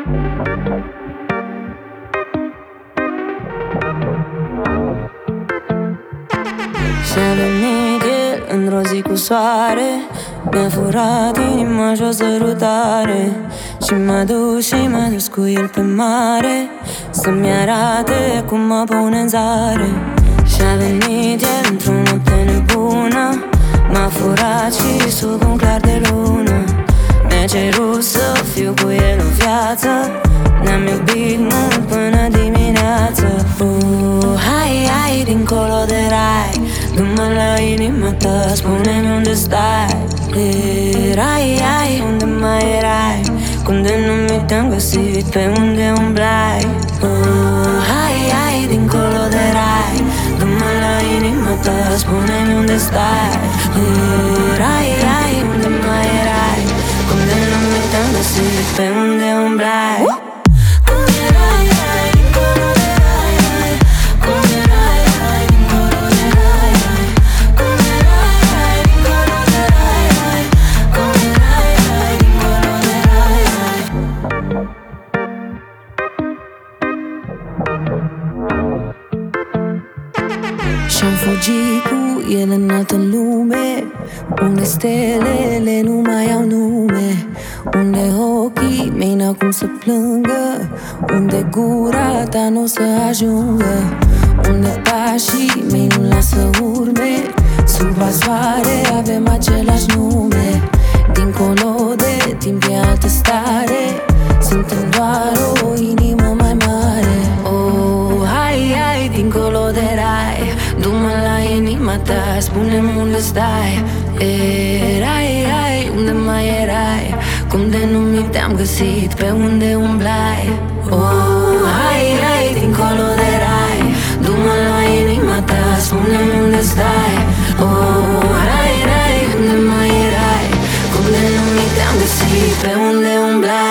Și-a venit el într-o zi cu soare, mi-a furat inima și o sărutare, și m-a dus și m-a dus cu el pe mare, să-mi arate cum mă pune în zare. Și-a venit el într-o noapte nebună, m-a furat și sub un clar de lună. Mi-a cerut să fiu cu el o viață, ne-am iubit mult până dimineață. Hai, hai, dincolo de rai, du-mă la inima ta, spune-mi unde stai. Erai, ai, unde mai erai, cum de nu mi te-am găsit, pe unde umblai. Hai, hai, dincolo de rai, du-mă la inima ta, spune-mi unde stai. Erai, ai, unde mai erai, cum de nu mi te-am găsit, pe unde umblai. Și-am fugit cu el în altă lume, unde stelele nu mai au nume, unde ochii mei n-au cum să plângă, unde gura ta n-o să ajungă, unde pașii mei nu lasă urme, sub soare avem același nume. Dincolo de timp e altă stare, suntem doar o inimă mai mare. Oh, hai, hai, dincolo de rai, du-mă la inima ta, spune-mi unde stai. Erai, ai, unde mai erai, cum de nu mi te-am găsit, pe unde umblai. Oh, hai, hai, dincolo de rai, du-mă la inima ta, spune-mi unde stai. Oh, hai, hai, unde mai erai, cum de nu mi te-am găsit, pe unde umblai.